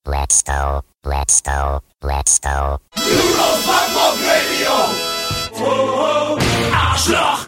Let's go, let's go, let's go. Pop Radio! Oh, oh, Arschloch!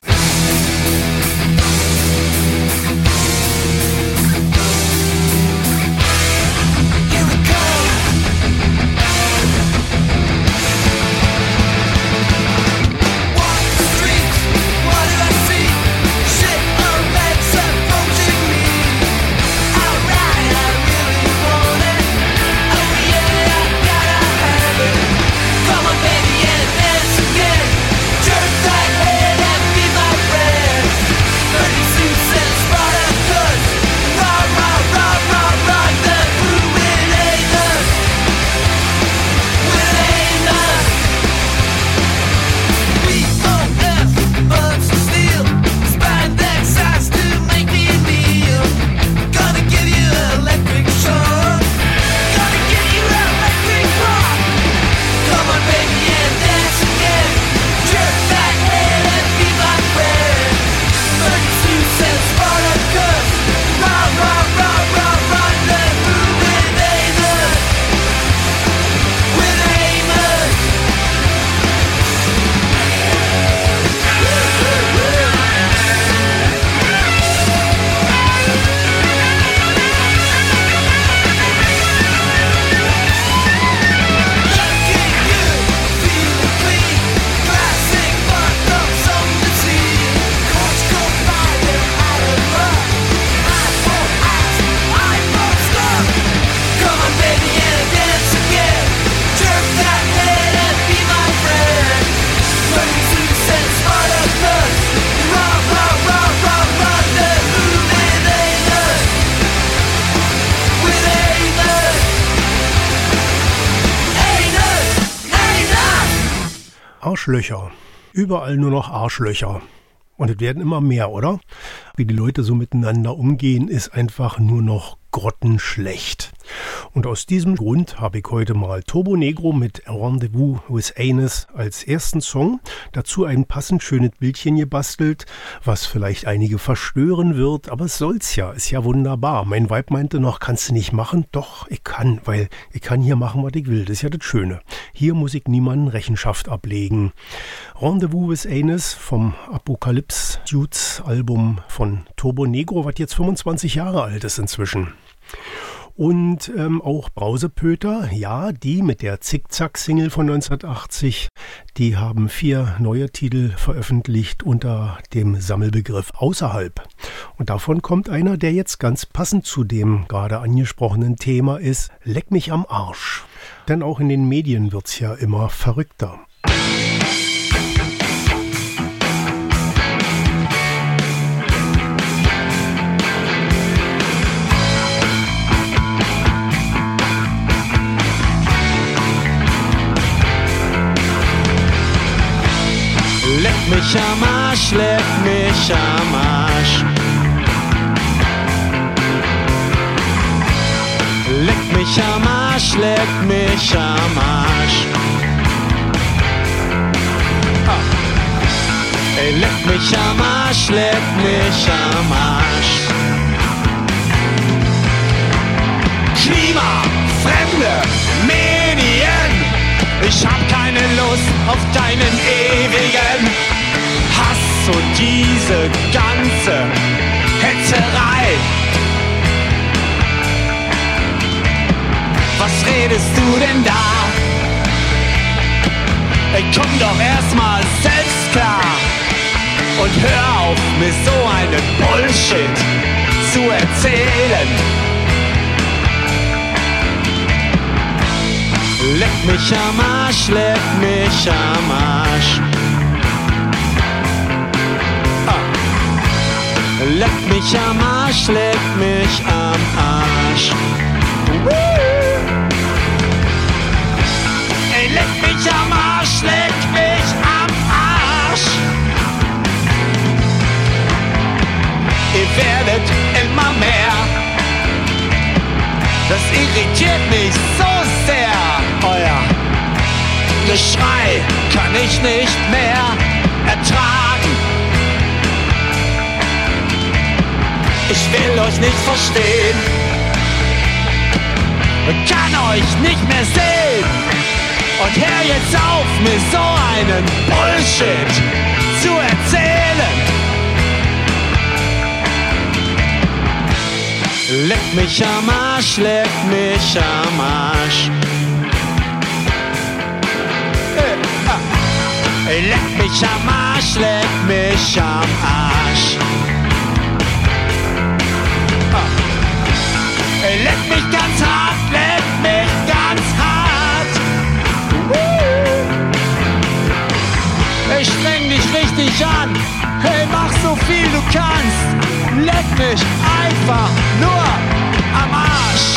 Arschlöcher. Überall nur noch Arschlöcher. Und es werden immer mehr, oder? Wie die Leute so miteinander umgehen, ist einfach nur noch grottenschlecht. Und aus diesem Grund habe ich heute mal Turbo Negro mit Rendezvous with Anus als ersten Song. Dazu ein passend schönes Bildchen gebastelt, was vielleicht einige verstören wird, aber es soll's ja, ist ja wunderbar. Mein Weib meinte noch, kannst du nicht machen? Doch, ich kann, weil ich kann hier machen, was ich will. Das ist ja das Schöne. Hier muss ich niemanden Rechenschaft ablegen. Rendezvous with Anus vom Apocalypse Dudes Album von Turbo Negro, was jetzt 25 Jahre alt ist inzwischen. Und auch Brausepöter, ja, die mit der Zickzack-Single von 1980, die haben 4 neue Titel veröffentlicht unter dem Sammelbegriff Außerhalb. Und davon kommt einer, der jetzt ganz passend zu dem gerade angesprochenen Thema ist, Leck mich am Arsch. Denn auch in den Medien wird's ja immer verrückter. Leck mich am Arsch, leck mich am Arsch. Leck mich am Arsch, leck mich am Arsch. Oh. Ey, leck mich am Arsch, leck mich am Arsch. Klima, fremde Medien. Ich hab keine Lust auf deinen ewigen Hass und diese ganze Hetzerei. Was redest du denn da? Ey, komm doch erstmal selbst klar und hör auf, mir so einen Bullshit zu erzählen. Leck mich am Arsch, leck mich am Arsch. Ah. Leck mich am Arsch, leck mich am Arsch. Ey, leck mich am Arsch, leck mich am Arsch. Ihr werdet immer mehr. Das irritiert mich so sehr. Euer Geschrei kann ich nicht mehr ertragen. Ich will euch nicht verstehen. kann euch nicht mehr sehen. Und hör jetzt auf, mir so einen Bullshit zu erzählen. Leck mich am Arsch, leck mich am Arsch. Leck mich am Arsch, leck mich am Arsch. Leck mich ganz hart, leck mich ganz hart. Ich streng dich richtig an, hey, mach so viel du kannst. Leck mich einfach nur am Arsch.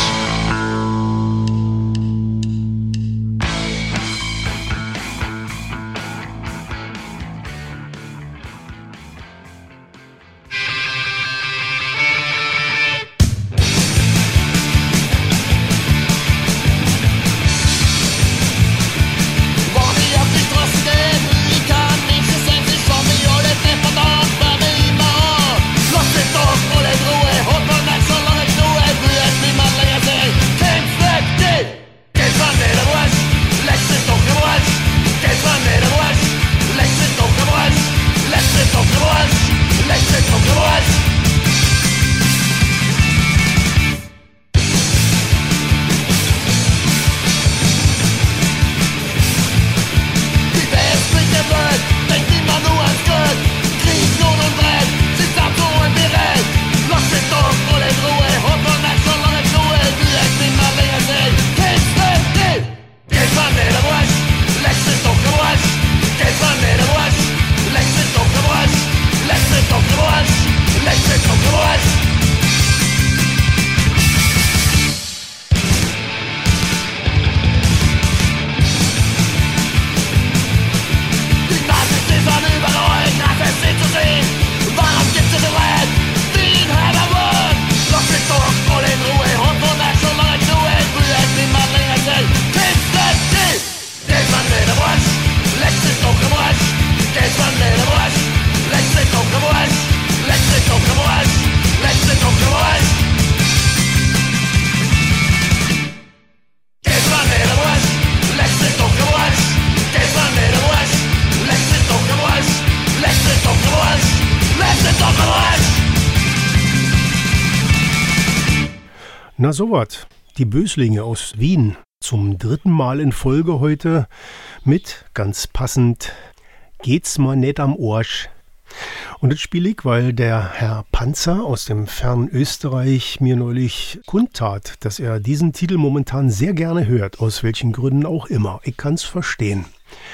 Na sowas, die Böslinge aus Wien zum 3. Mal in Folge heute mit, ganz passend, Geht's mal nicht am Arsch. Und das spiele ich, weil der Herr Panzer aus dem fernen Österreich mir neulich kundtat, dass er diesen Titel momentan sehr gerne hört, aus welchen Gründen auch immer. Ich kann's verstehen.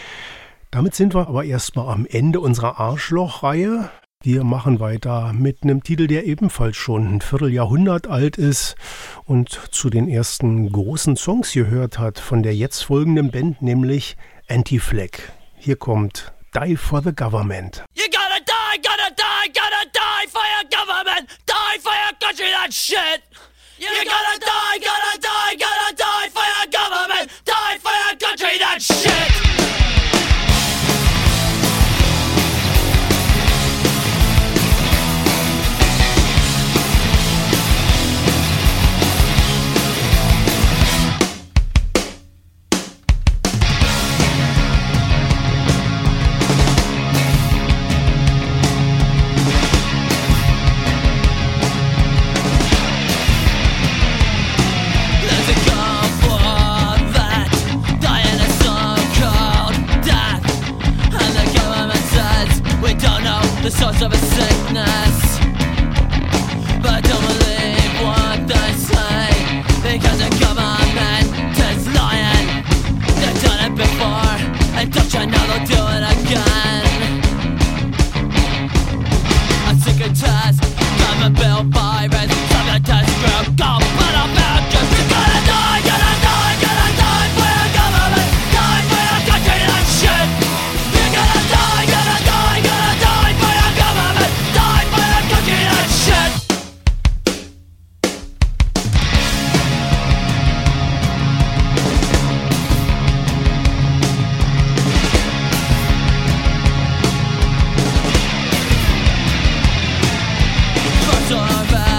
Damit sind wir aber erstmal am Ende unserer Arschloch-Reihe. Wir machen weiter mit einem Titel, der ebenfalls schon ein Vierteljahrhundert alt ist und zu den ersten großen Songs gehört hat von der jetzt folgenden Band, nämlich Anti-Flag. Hier kommt Die for the Government. You gotta die for your government, die for your country, that shit. You gotta die for your government, die for your country, that shit. The source of a sickness, but don't believe what they say, because the government is lying. They've done it before, and don't you know they'll do it again. A secret test, government bill virus, secret test group, go put up out just you gotta die for your government, die for your country, that shit. You gotta die for your government, die for your country, that shit. First of all,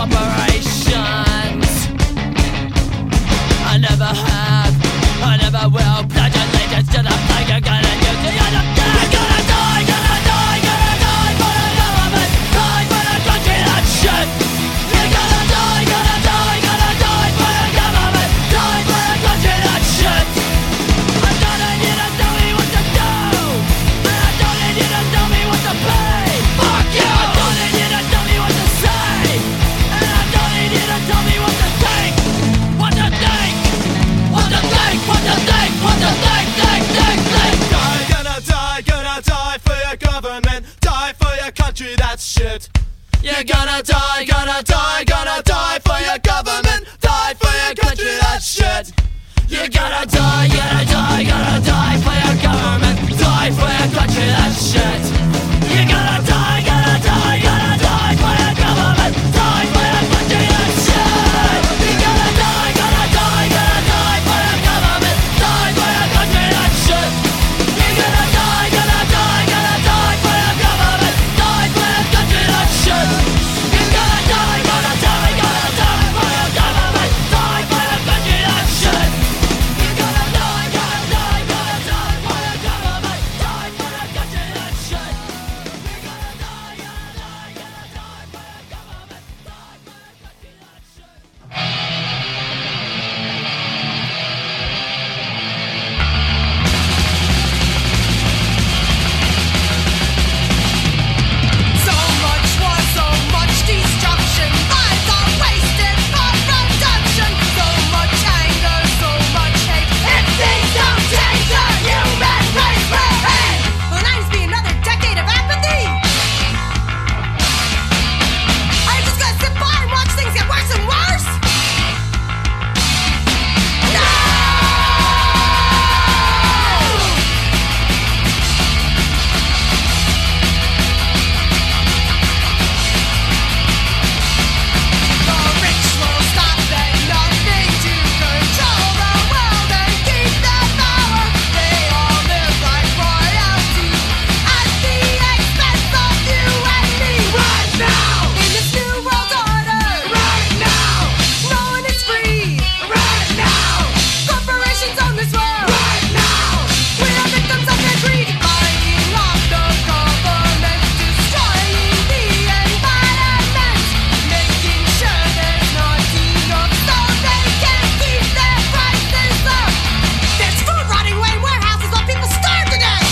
corporations. I never have, I never will. Pledge allegiance to the flag you're gonna use. You're gonna die, gonna die, gonna die, gonna die for the government, die for the country that shit. You're gonna die, gonna die, gonna die for the government, die for the country that shit. I don't need you to tell me what to do, and I don't need you to tell me what to pay. Fuck you! I don't need you to tell me what to say, and I don't need you to tell me what to think. What to think? What to think? What to think? What to think? Think, think, think. Gonna die for your government, die for your country, that's shit. You're gonna die, gonna die, gonna die for your government, die for your country, that's shit. You're gonna die, gonna die, gonna die for your government, die for your country, that's shit. You're gonna die, gonna die, gonna die for your government, die for your country, that's shit. You're gonna die, gonna die, gonna die for your government, die for your country, that's shit. You're gonna die, gonna die, gonna die for your government, die for your country, that's shit. You're gonna die, gonna die, gonna die for your government, die for your country, that's shit. You're gonna die, gonna die, gonna die for your government, die for your country, that's shit. You're gonna die, gonna die, gonna die for your government, die for your country, that's shit. So much war, so much destruction. Lives are wasted for production. So much anger, so much hate. If things don't change, the human race will end. Will 90s be another decade of apathy? Are you just gonna sit by and watch things get worse and worse? No! The rich will stop at nothing to control the world and keep their power. They all live like royalty at the expense of you and me. Right now, in this new world order. Right now, no one is free. Right now, corporations own this world. Right now, we are victims of their greed, buying off the government, destroying the environment, making sure there's not enough so they can keep their prices up. There's food rotting away in warehouses while people starve to death.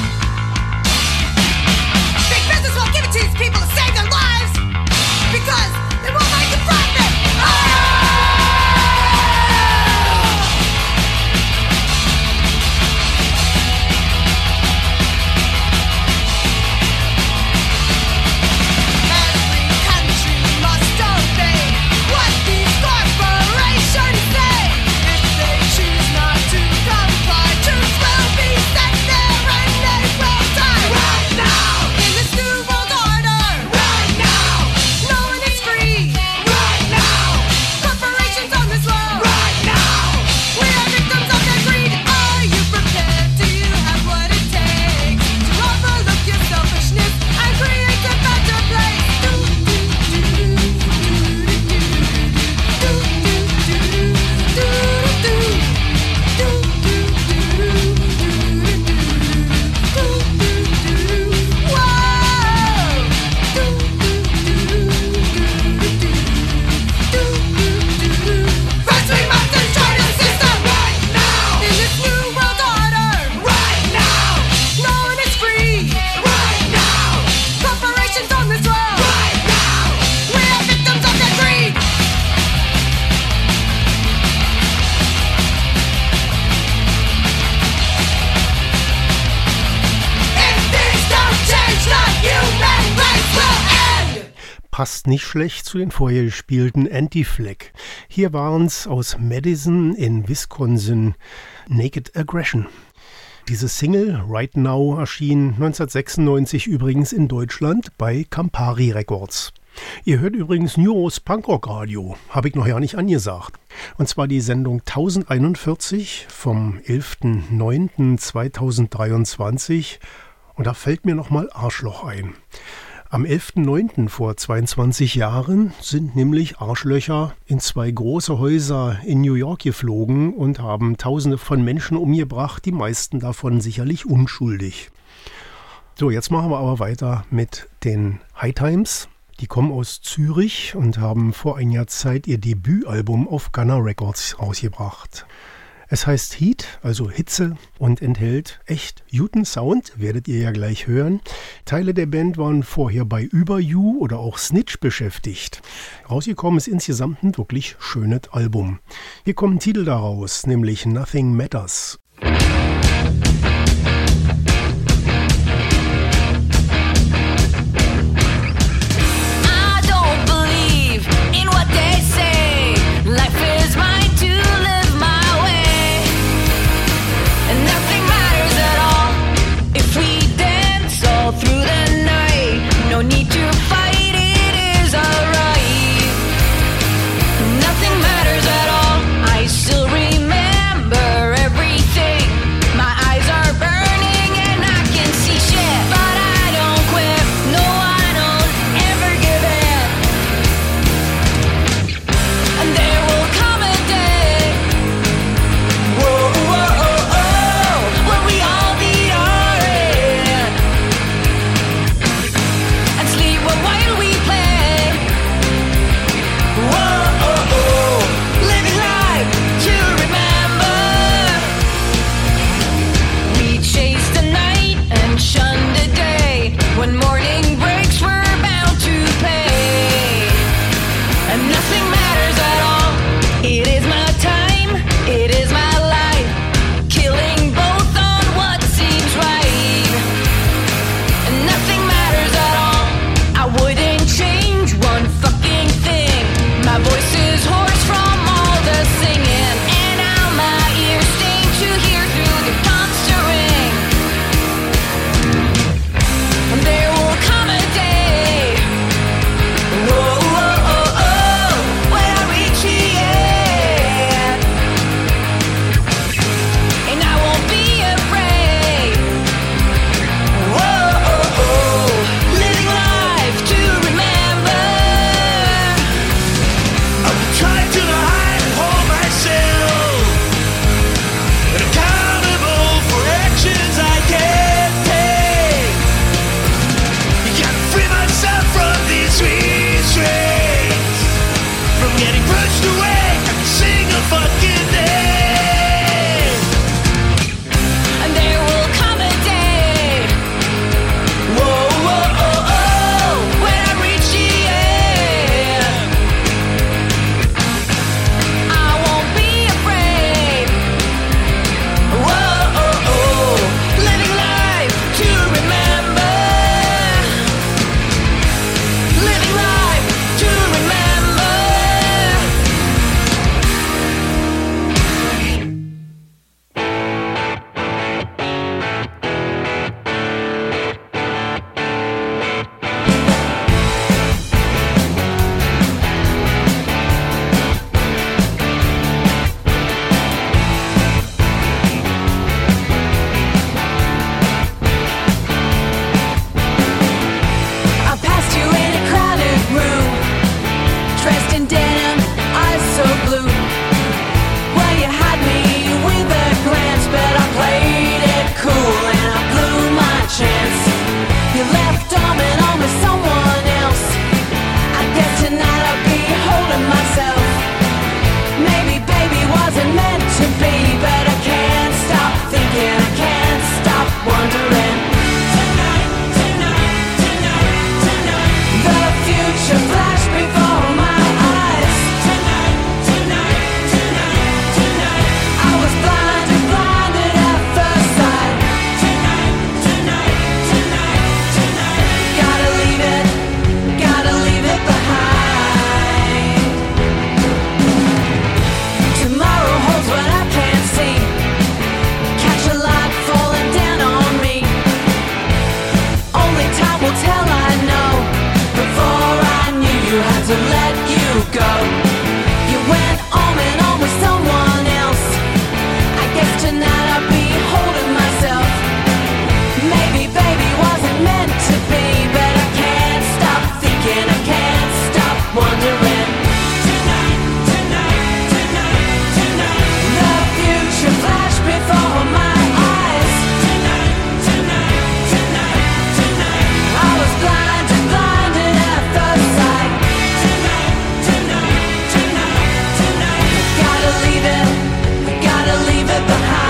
Big business won't give it to these people to save their lives because they won't make a profit. Every country must obey what these corporations say. If they choose not to comply, troops will be sent there and they will die. Right now, in this new world order. Right now, no one is free. Right now, corporations own this world. Right now, we are victims of their greed. Are you prepared? Do you have what it takes to overlook your selfishness and create a better place? First we must destroy the system. Right now, in this new world order. Right now, no one is free. Right now, corporations own this world. Right now, we are victims of their greed. If things don't change, the human race will end. Passt nicht schlecht zu den vorher gespielten Anti-Flag. Hier waren's aus Madison in Wisconsin, Naked Aggression. Diese Single Right Now erschien 1996 übrigens in Deutschland bei Campari Records. Ihr hört übrigens Neuros Punkrock Radio, habe ich noch ja nicht angesagt. Und zwar die Sendung 1041 vom 11.09.2023. Und da fällt mir nochmal Arschloch ein. Am 11.09. vor 22 Jahren sind nämlich Arschlöcher in 2 große Häuser in New York geflogen und haben Tausende von Menschen umgebracht, die meisten davon sicherlich unschuldig. So, jetzt machen wir aber weiter mit den High Times. Die kommen aus Zürich und haben vor einiger Zeit ihr Debütalbum auf Gunner Records rausgebracht. Es heißt Heat, also Hitze, und enthält echt guten Sound, werdet ihr ja gleich hören. Teile der Band waren vorher bei Über You oder auch Snitch beschäftigt. Rausgekommen ist insgesamt ein wirklich schönes Album. Hier kommt ein Titel daraus, nämlich Nothing Matters. Still remember everything. My eyes are burning and I can see shit, but I don't quit. No, I don't ever give in. And there will come a day, whoa, whoa, oh, oh, when we all meet our end and sleep while we play. Whoa, oh, oh, living life to remember. We chased the night and shunned the day. When morning breaks, we're bound to pay. And nothing matters at all. It is my time, it is my life. Killing both on what seems right. And nothing matters at all. I wouldn't change one fucking thing. My voice is hoarse from all the singing, and now my ears sting to hear through the constant ring. And there will come a day, whoa, whoa, oh, oh, when I reach the end, and I won't be afraid. Whoa, oh, oh, living life to remember. I'm trying to hide and hold myself, and accountable for actions I can't take. You gotta free myself from these restraints, from getting pushed away every single fucking day. And there will come a day, whoa, whoa, oh, oh, when I reach the end, I won't be afraid. Whoa, oh, oh, living life to remember. Living life to remember. I passed you in a crowded room, dressed in denim, eyes so blue. Well, you had me with a glance, but I played it cool and I blew my chance. You left arming on with someone else. I guess tonight I'll be holding myself. Maybe baby wasn't meant to be, but I can't stop thinking, I can't stop wondering. Tonight, tonight, tonight, tonight. The future flashed before my eyes. song you're in. Tonight, tonight, tonight, tonight. The future flashed before my eyes. Tonight, tonight, tonight, tonight. I was blinded at first sight. Tonight, tonight, tonight, tonight. Gotta leave it behind.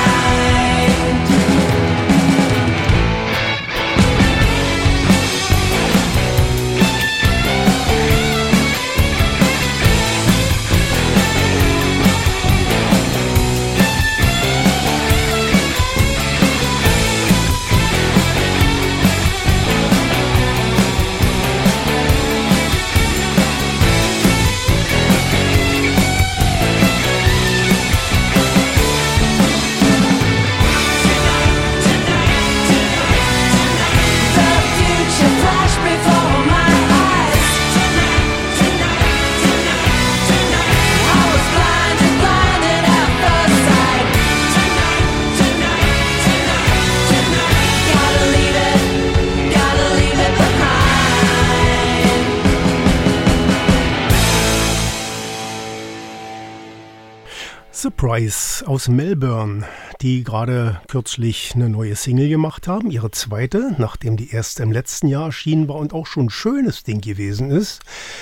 Surprise aus Melbourne, die gerade kürzlich eine neue Single gemacht haben, ihre zweite, nachdem die erste im letzten Jahr erschienen war und auch schon ein schönes Ding gewesen ist.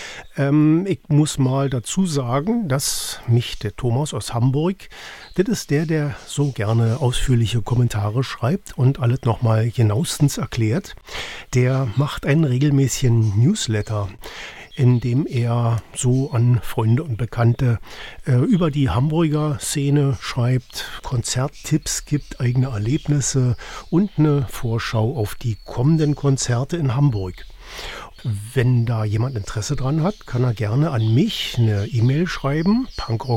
Ich muss mal dazu sagen, dass mich der Thomas aus Hamburg, das ist der so gerne ausführliche Kommentare schreibt und alles nochmal genauestens erklärt. Der macht einen regelmäßigen Newsletter, in dem er so an Freunde und Bekannte über die Hamburger Szene schreibt, Konzerttipps gibt, eigene Erlebnisse und eine Vorschau auf die kommenden Konzerte in Hamburg. Wenn da jemand Interesse dran hat, kann er gerne an mich eine E-Mail schreiben,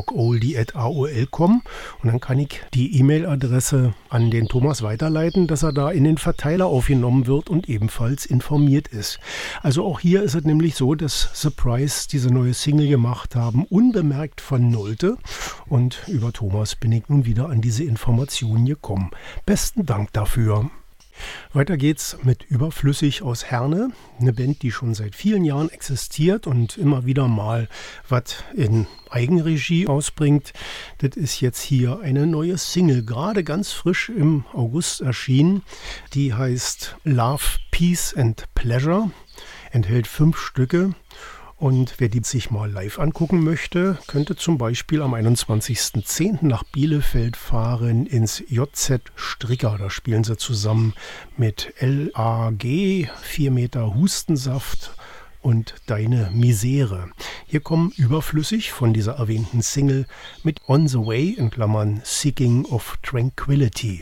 punkrockoldie@aol.com, und dann kann ich die E-Mail-Adresse an den Thomas weiterleiten, dass er da in den Verteiler aufgenommen wird und ebenfalls informiert ist. Also auch hier ist es nämlich so, dass Surprise diese neue Single gemacht haben, unbemerkt von Nolte, und über Thomas bin ich nun wieder an diese Informationen gekommen. Besten Dank dafür. Weiter geht's mit Überflüssig aus Herne, eine Band, die schon seit vielen Jahren existiert und immer wieder mal was in Eigenregie ausbringt. Das ist jetzt hier eine neue Single, gerade ganz frisch im August erschienen. Die heißt Love, Peace and Pleasure, enthält 5 Stücke. Und wer die sich mal live angucken möchte, könnte zum Beispiel am 21.10. nach Bielefeld fahren ins JZ Stricker. Da spielen sie zusammen mit LAG, 4 Meter Hustensaft und Deine Misere. Hier kommen Überflüssig von dieser erwähnten Single mit On the Way in Klammern Seeking of Tranquility.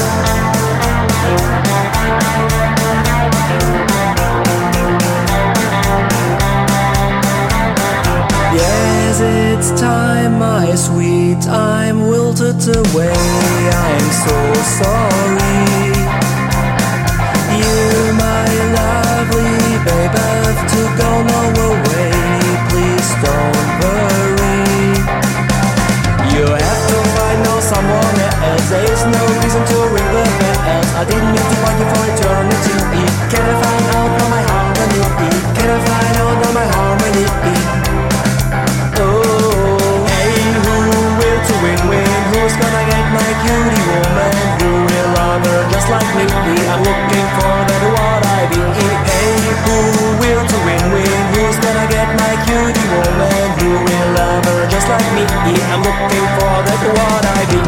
Yes, it's time, my sweet, I'm wilted away, I'm so sorry. You, my lovely babe, have to go no away, please don't worry. You have to find out someone else, there's no reason to ring the bells. I didn't mean to find you for eternity. Can I find out now my harmony? Can I find out now my harmony? Who's gonna get my cutie woman? Who will love her just like me? I'm looking for that what I be. Hey, who will to win? Who's gonna get my cutie woman? Who will love her just like me? I'm looking for that what I be.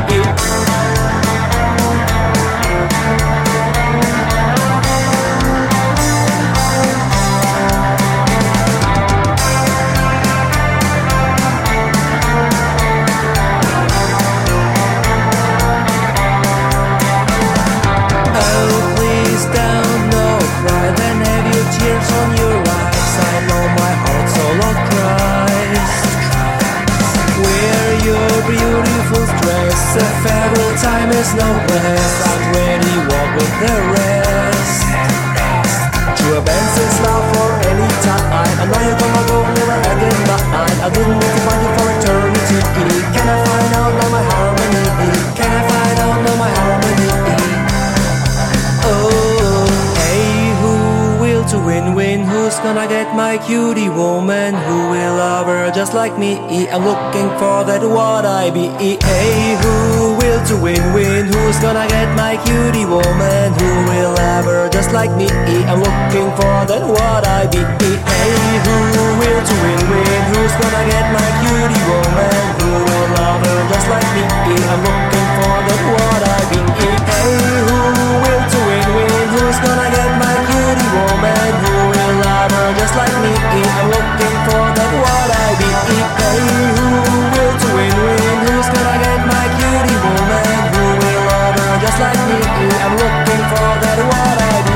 On your eyes, I know my heart solo cries. Wear your beautiful dress, a farewell time is no less. I'm ready, walk with the rest. True Benson's love for any time. I know you're gonna go never again, but I didn't need to find you for eternity. Can I find out now my harmony? Can I find out now my harmony? Oh, hey, who will to win? Who's gonna get my cutie woman who will love her just like me? I'm looking for that what I be. Hey, who will to win? Who's gonna get my cutie woman who will love her just like me? I'm looking for that what I be. Hey, who will to win? Who's gonna get my cutie woman who will love her just like me? I'm looking for that what I be. Hey, who will to win? Who's gonna get my cutie woman who will love her just like me? I'm looking for that what I be. Hey, who will to win? Who's gonna get my cutie woman who will love her just like me? I'm looking for that what I be.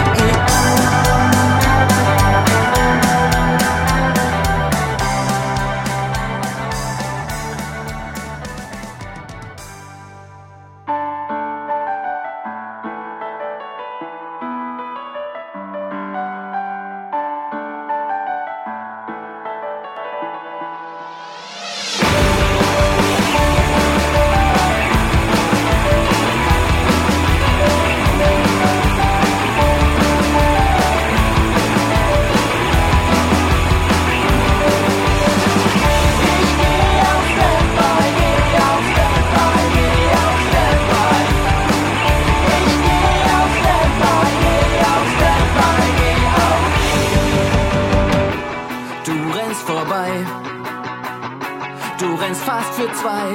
Du rennst fast für zwei.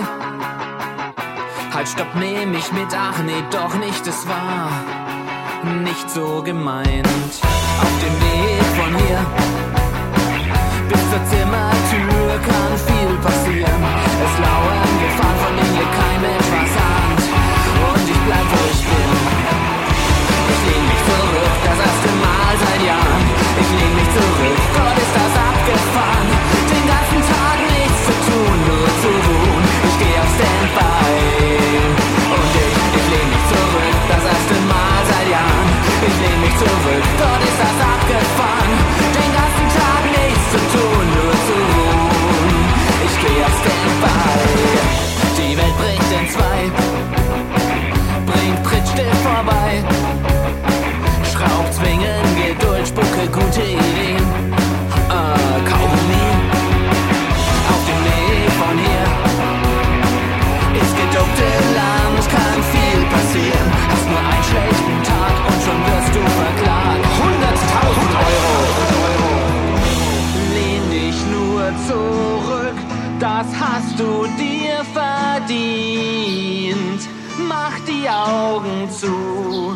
Halt, stopp, nehm mich mit, ach nee, doch nicht, es war nicht so gemeint. Auf dem Weg von hier bis zur Zimmertür kann viel passieren. Es lauern Gefahren, von denen hier kein Mensch was ahnt. Und ich bleib, wo ich bin. Ich lehn mich zurück, das erste Mal seit Jahren. Ich lehn mich zurück, Gott ist das abgefahren. Den ganzen Tag nichts zu tun, nur zu ruhen. Ich geh auf Standby. Und ich lehn mich zurück, das erste Mal seit Jahren. Ich lehn mich zurück, Gott ist das abgefahren. Den ganzen Tag nichts zu tun, nur zu ruhen. Ich geh auf Standby. Die Welt bricht in zwei, bringt Trittstift vorbei. Schraub, zwingen, Geduld, spucke gute Ideen. Kaugummi auf dem Weg von hier ins gedopte Land kann viel passieren. Hast nur einen schlechten Tag und schon wirst du verklagt. 100.000 Euro. Lehn dich nur zurück, das hast du dir verdient. Mach die Augen zu.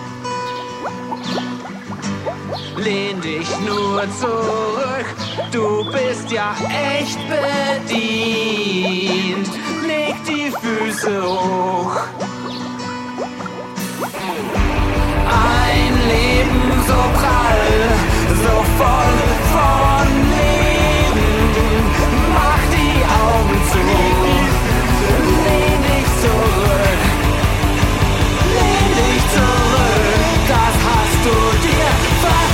Lehn dich nur zurück, du bist ja echt bedient. Leg die Füße hoch. Ein Leben so prall, so voll von Leben. Mach die Augen zu. Lehn dich zurück. Lehn dich zurück, das hast du dir verdient.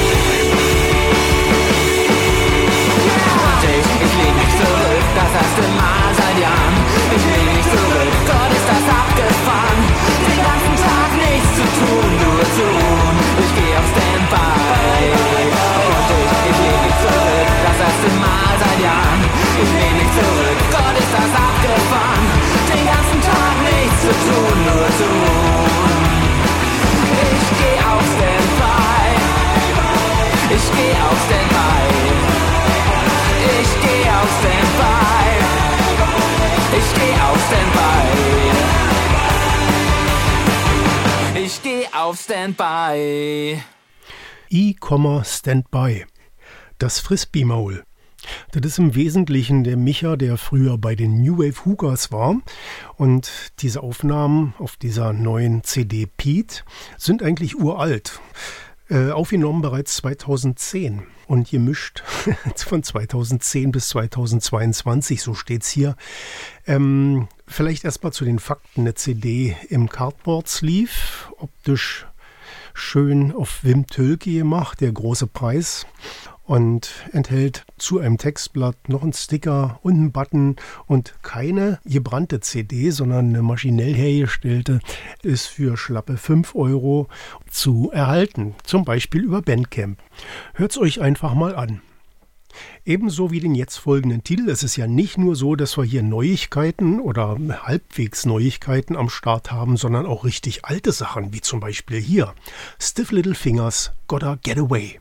Ich lehn mich zurück, das erste Mal seit Jahren. Ich lehn mich zurück, Gott ist das abgefahren. Den ganzen Tag nichts zu tun, nur zu ruhen. Ich geh auf Standby. Und ich lehn mich zurück, das erste Mal seit Jahren. Ich lehn mich zurück, Gott ist das abgefahren. Den ganzen Tag nichts zu tun, nur zu ruhen. Ich geh auf Standby. Ich geh auf Standby. Ich geh auf Standby. Ich geh auf Standby. Ich geh auf Standby. Standby. Das Frisbee-Maul. Das ist im Wesentlichen der Micha, der früher bei den New Wave Hookers war. Und diese Aufnahmen auf dieser neuen CD Pete sind eigentlich uralt. Aufgenommen bereits 2010 und gemischt von 2010 bis 2022, so steht's hier. Vielleicht erstmal zu den Fakten. Eine CD im Cardboard-Sleeve, optisch schön auf Wim Tölke gemacht, der große Preis. Und enthält zu einem Textblatt noch einen Sticker und einen Button und keine gebrannte CD, sondern eine maschinell hergestellte, ist für schlappe 5 Euro zu erhalten, zum Beispiel über Bandcamp. Hört's euch einfach mal an. Ebenso wie den jetzt folgenden Titel. Es ist ja nicht nur so, dass wir hier Neuigkeiten oder halbwegs Neuigkeiten am Start haben, sondern auch richtig alte Sachen, wie zum Beispiel hier. Stiff Little Fingers, Gotta Get Away.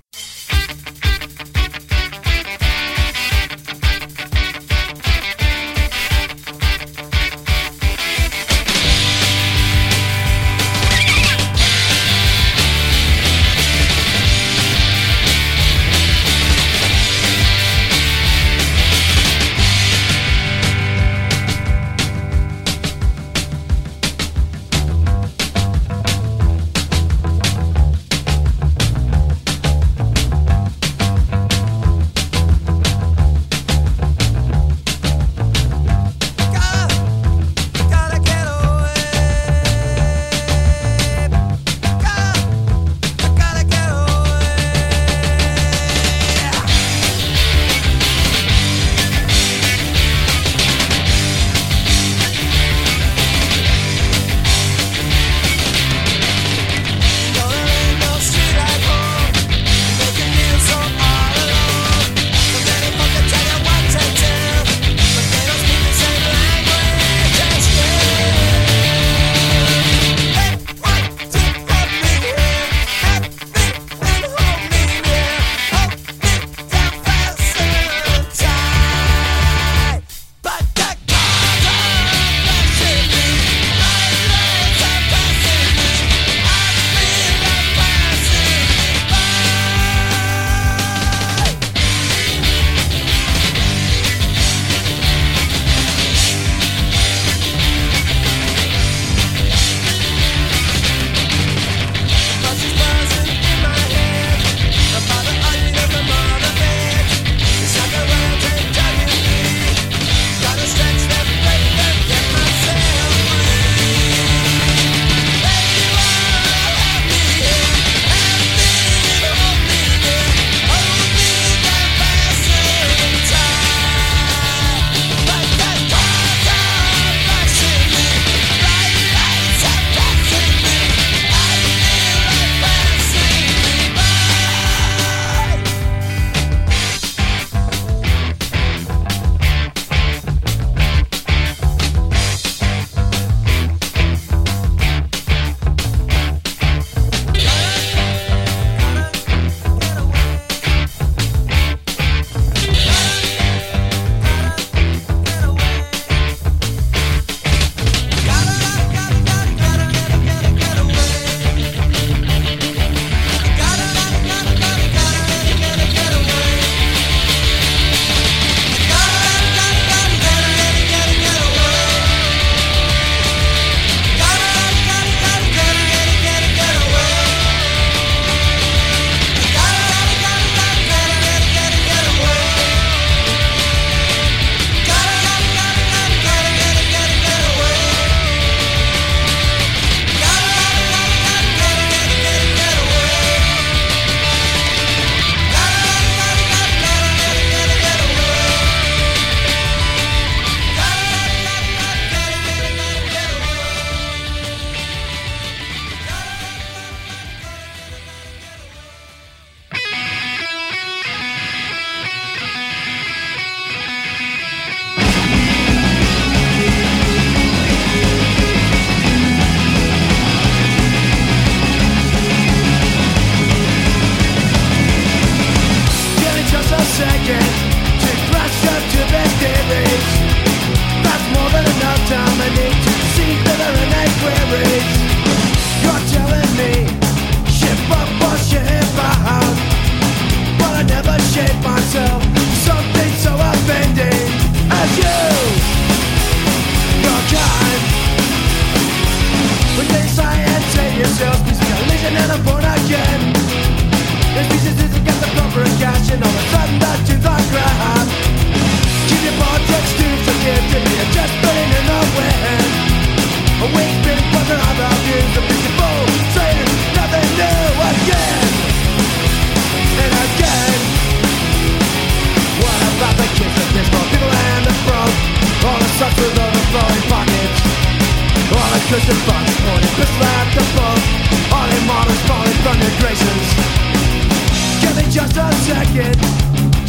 Christian bucks, morning pistol at the boat. All in models falling from your graces. Give me just a second to grab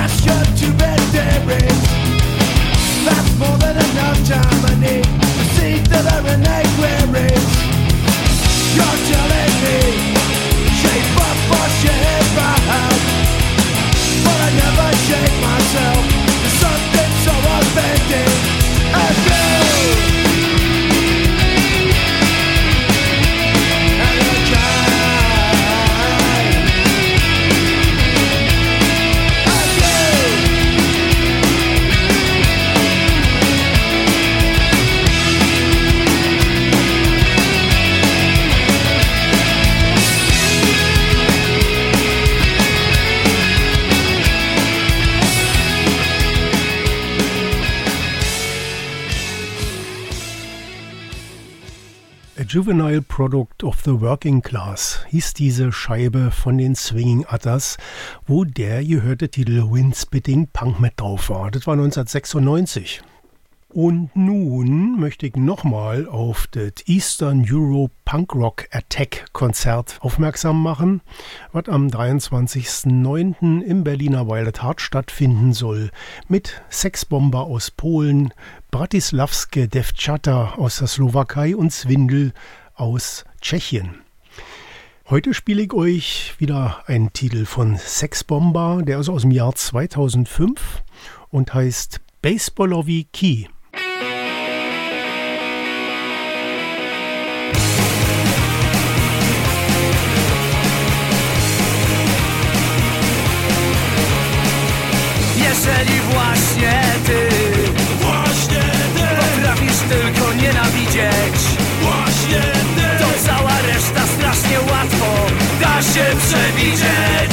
Crash your two-bed dairy. That's more than enough time I need to see that I'm an aquarium. You're telling me shape up or shape out, but I never shape myself. There's something so authentic and real. And I try. Juvenile Product of the Working Class hieß diese Scheibe von den Swinging Utters, wo der gehörte Titel Wind-Spitting Punk mit drauf war. Das war 1996. Und nun möchte ich nochmal auf das Eastern Euro Punk Rock Attack Konzert aufmerksam machen, was am 23.09. im Berliner Violet Heart stattfinden soll, mit Sexbomber aus Polen, Bratislavske Devčata aus der Slowakei und Swindl aus Tschechien. Heute spiele ich euch wieder einen Titel von Sexbomber, der ist aus dem Jahr 2005 und heißt Baseballowy Key. Jeżeli właśnie ty potrafisz tylko nienawidzieć, to cała reszta strasznie łatwo da się przewidzieć.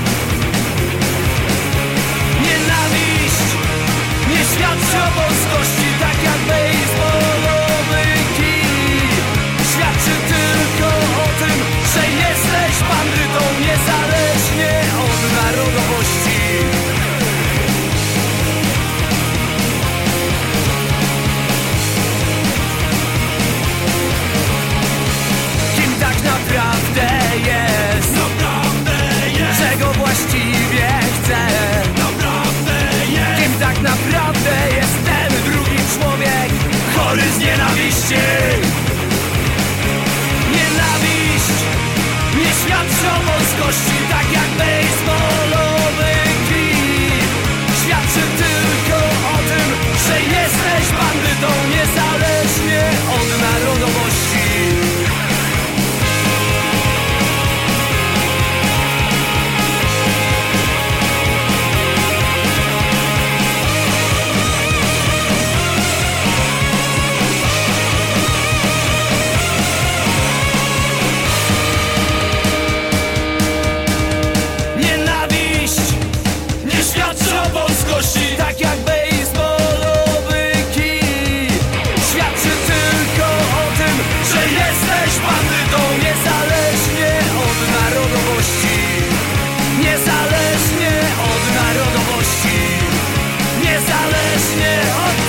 Nienawiść nie świadczy o boskości, tak jak baseballowy kij. Świadczy tylko o tym, że jesteś bandytą niezależnie od narodowości. Naprawdę jest, czego właściwie chce. Kim tak naprawdę jest ten drugi człowiek, chory z nienawiści. Nienawiść nie świadczy o boskości, tak jak baseballowy kij. Świadczy tylko o tym, że jesteś bandytą niezależnie od narodowości. Tak jak baseballowy kij. Świadczy tylko o tym, że jesteś bandytą niezależnie od narodowości. Niezależnie od narodowości. Niezależnie od...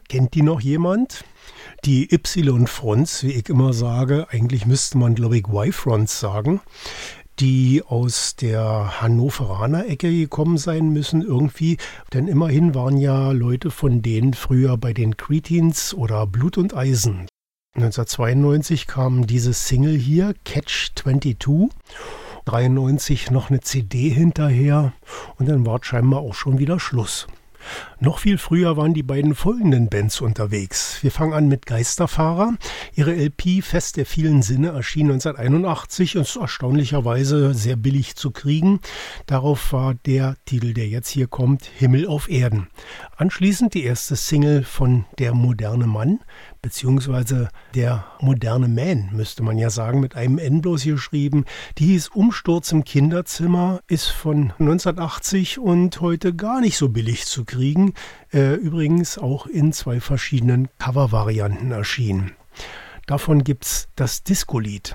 Kennt die noch jemand? Die Y-Fronts, wie ich immer sage, eigentlich müsste man, glaube ich, Y-Fronts sagen, die aus der Hannoveraner Ecke gekommen sein müssen irgendwie. Denn immerhin waren ja Leute von denen früher bei den Cretins oder Blut und Eisen. 1992 kam diese Single hier, Catch 22. 93 noch eine CD hinterher und dann war scheinbar auch schon wieder Schluss. Noch viel früher waren die beiden folgenden Bands unterwegs. Wir fangen an mit Geisterfahrer. Ihre LP Fest der vielen Sinne erschien 1981 und ist erstaunlicherweise sehr billig zu kriegen. Darauf war der Titel, der jetzt hier kommt, Himmel auf Erden. Anschließend die erste Single von Der moderne Mann, beziehungsweise Der moderne Man, müsste man ja sagen, mit einem N bloß geschrieben. Die hieß Umsturz im Kinderzimmer, ist von 1980 und heute gar nicht so billig zu kriegen. Übrigens auch in 2 verschiedenen Covervarianten erschienen. Davon gibt's das Disco-Lied.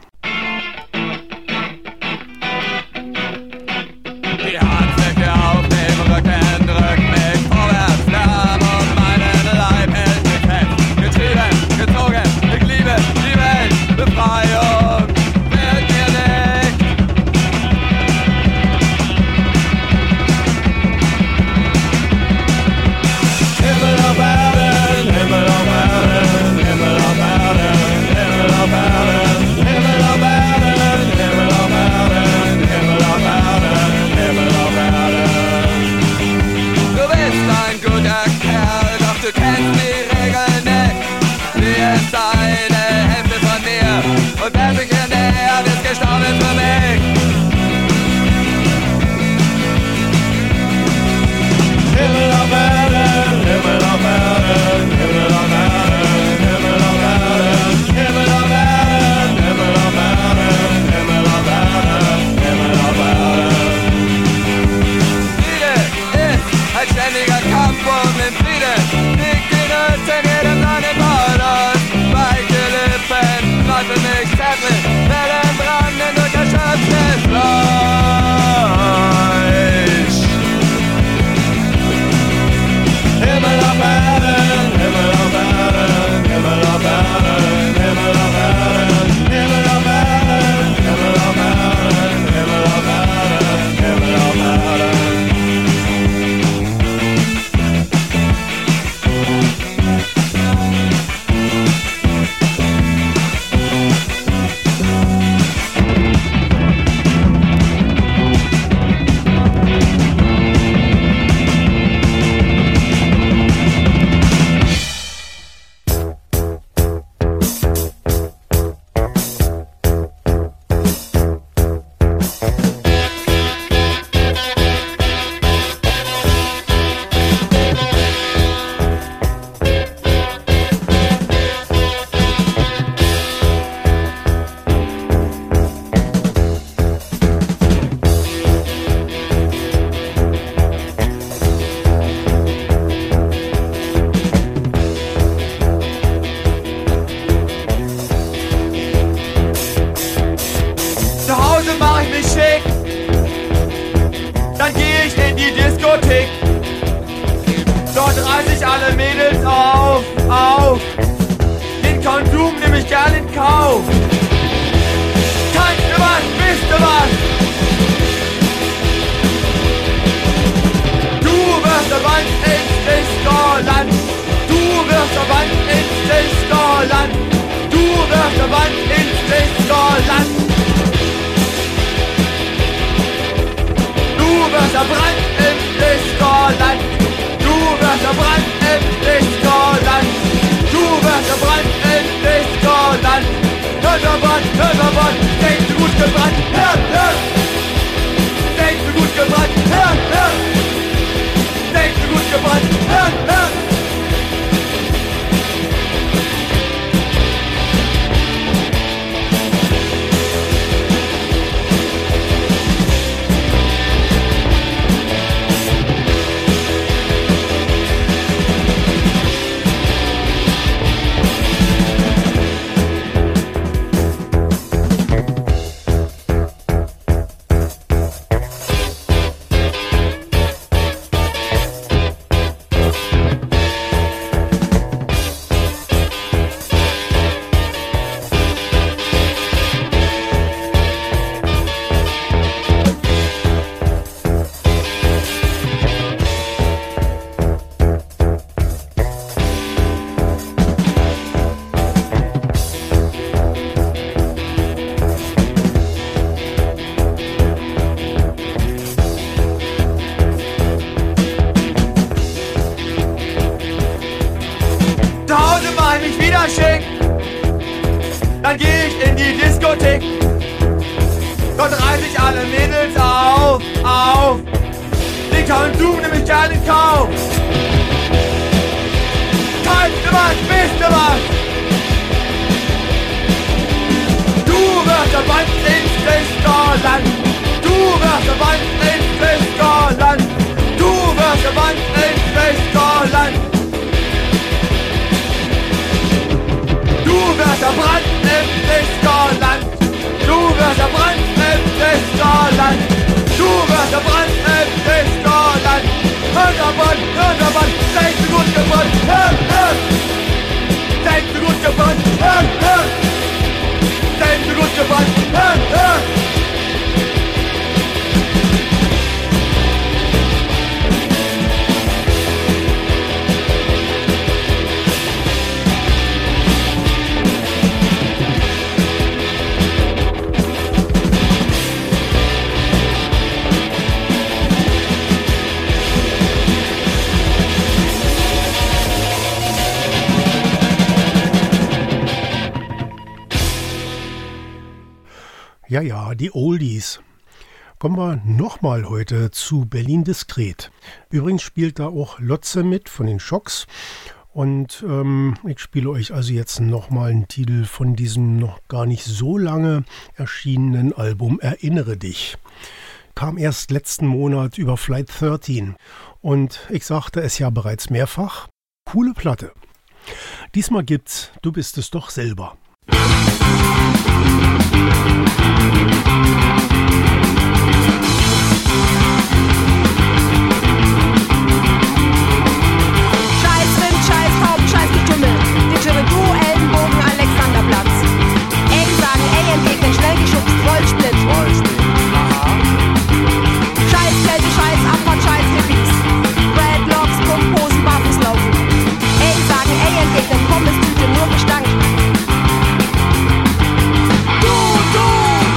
Die Handfläche auf dem Rücken drückt mich vorwärts fern und meinen Leib hält mich fest. Getrieben, gezogen, ich liebe die Welt. Befreiung wird mir nicht. Himmel auf Erden, Himmel auf Erden, Himmel auf Erden, Himmel auf Erden, Himmel auf Erden, Himmel auf Erden, Himmel auf Erden, Himmel auf Erden. Du bist ein guter Kerl, doch du kennst die Regeln nicht. Sie ist eine Hälfte von mir und wer sich ihr nähert, ist gestorben für mich. Himmel auf Erden, Himmel auf Erden, Himmel auf Erden, Himmel auf Erden, Himmel auf Erden, Himmel auf Erden, Himmel auf Erden, Himmel auf Erden. Friede ist ein ständiger Kampf um den Frieden. Ich genütze in jedem Land im Borders. Weiche Lippen, greifen mich zärtlich, werden branden durch erschöpftes Fleisch. Himmel auf Erden, Himmel auf Erden, Himmel auf Erden, Himmel auf Erden, Himmel auf Erden, Himmel auf Erden, Himmel auf Erden, Himmel auf Erden. Zu Hause mach ich mich schick, dann geh ich in die Diskothek. Dort reiß ich alle Mädels auf. Den Konsum nehm ich gern in Kauf. Kannst du was, bist du was? Du wirst verbannt ins Discoland. Du wirst verbannt ins Discoland. Du wirst verbannt ins Discoland. Du wirst verbrannt im Discoland. Du wirst verbrannt im Discoland. Du wirst verbrannt im Discoland. Hör, denkst du gut gebrannt? Hör, denkst du gut gebrannt? Hör, denkst du gut gebrannt? Hör. dann geh ich in die Diskothek. Dort reiß ich alle Mädels auf. Den Konsum nehm ich gern in Kauf. Kannst du was, bist du was? Du wirst verbannt ins Discoland. Du wirst verbannt ins Discoland. Du wirst verbannt ins Discoland. Du wirst verbrannt im Discoland. Du wirst verbrannt im Discoland. Du wirst verbrannt im Discoland. Hirnverbrannt, seid du gut gebrannt. Seid du gut gebrannt. Seid du gut gebrannt. Ja, die Oldies. Kommen wir nochmal heute zu Berlin Diskret. Übrigens spielt da auch Lotze mit von den Schocks. Und ich spiele euch also jetzt nochmal einen Titel von diesem noch gar nicht so lange erschienenen Album Erinnere dich. Kam erst letzten Monat über Flight 13. Und ich sagte es ja bereits mehrfach. Coole Platte. Diesmal gibt's Du bist es doch selber. Scheiß Wind, scheiß Haupt, scheiß Getümmel. Didgeridoo, Ellenbogen, Alexanderplatz. Eng sagen, eng entgegnen, schnell geschubst, Rollsplit. Scheiß Kälte, scheiß Abfahrt, scheiß Hippies. Dreadlocks, Pumphosen, barfuß laufen. Eng sagen, eng entgegnen, Pommes-Tüte, nur Gestank. Du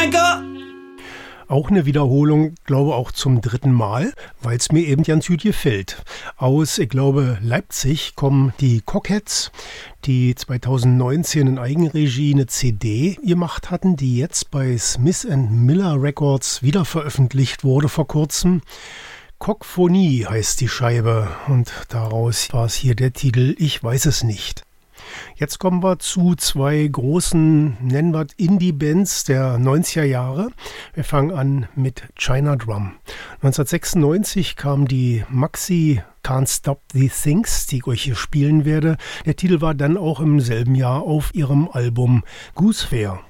Finger. Auch eine Wiederholung, glaube auch zum 3. Mal, weil es mir eben ganz gut gefällt. Aus, ich glaube, Leipzig kommen die Cockheads, die 2019 in Eigenregie eine CD gemacht hatten, die jetzt bei Smith & Miller Records wieder veröffentlicht wurde vor kurzem. Cockphonie heißt die Scheibe und daraus war es hier der Titel Ich weiß es nicht. Jetzt kommen wir zu 2 großen, nennen wir Indie-Bands der 90er Jahre. Wir fangen an mit China Drum. 1996 kam die Maxi Can't Stop the Things, die ich euch hier spielen werde. Der Titel war dann auch im selben Jahr auf ihrem Album Goose Fair.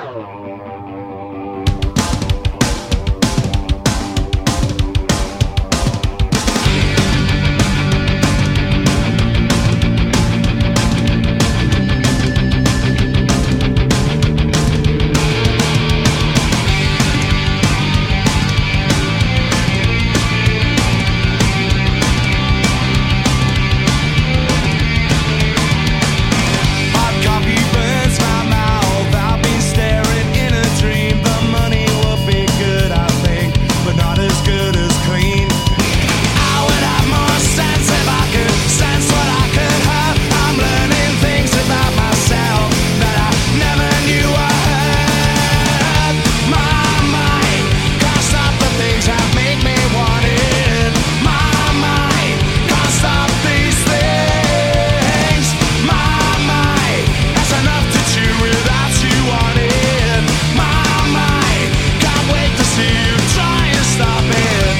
Copy burns my mouth. I've been staring in a dream. The money will be good, I think, but not as good as clean. I would have more sense if I could sense what I could have. I'm learning things about myself that I never knew I had. My mind can't stop the things that make me want it. My mind can't stop these things. My mind has enough to chew without you on it. My mind can't wait to see you try and stop it.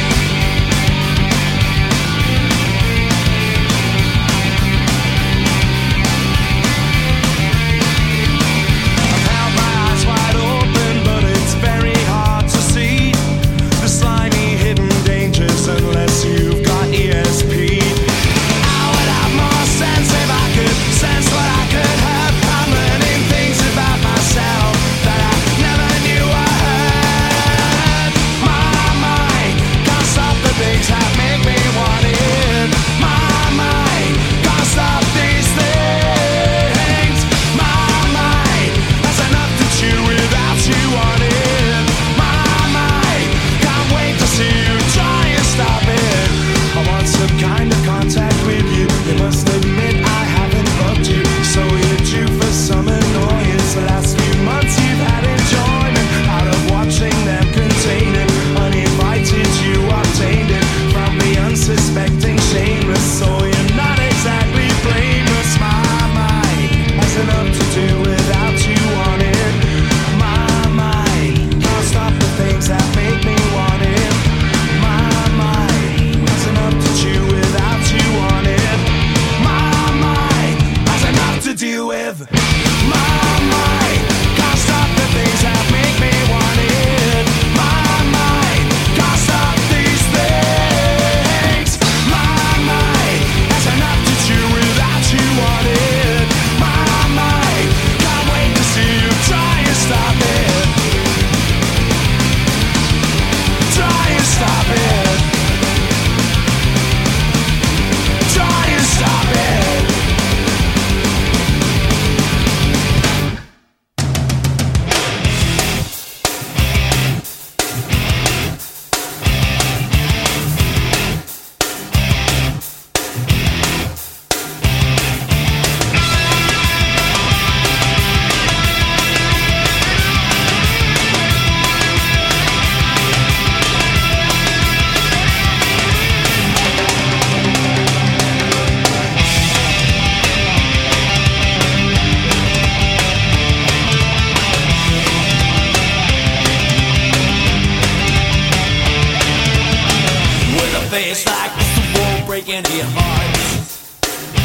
I've held my eyes wide open, but it's very hard to see the slimy hidden dangers unless you've got ESP. I would have more sense if I could sense what I could have. I'm learning things about myself that I never knew I had. My mind can't stop the things that make me want it. My mind can't stop these things. My mind has enough to chew without you on it. My mind can't wait to see you try and stop it. I want some kind of contact with you. You must admit I haven't loved you, so you're due for some annoyance. The last few months you've had enjoyment out of watching them contain it. Uninvited, you obtained it from the unsuspecting shameless, so you're not exactly blameless. My mind has enough to do without you on it. My mind can't stop the things that make me want it. My mind has enough to chew without you on it. My mind has enough to deal with. My mind can't stop the things that make me want it. My mind can't stop these things. My mind has enough to chew without you on it. My mind can't wait to see you try and stop it. Try and stop it. Try and stop it. With a face like this, it won't break any hearts.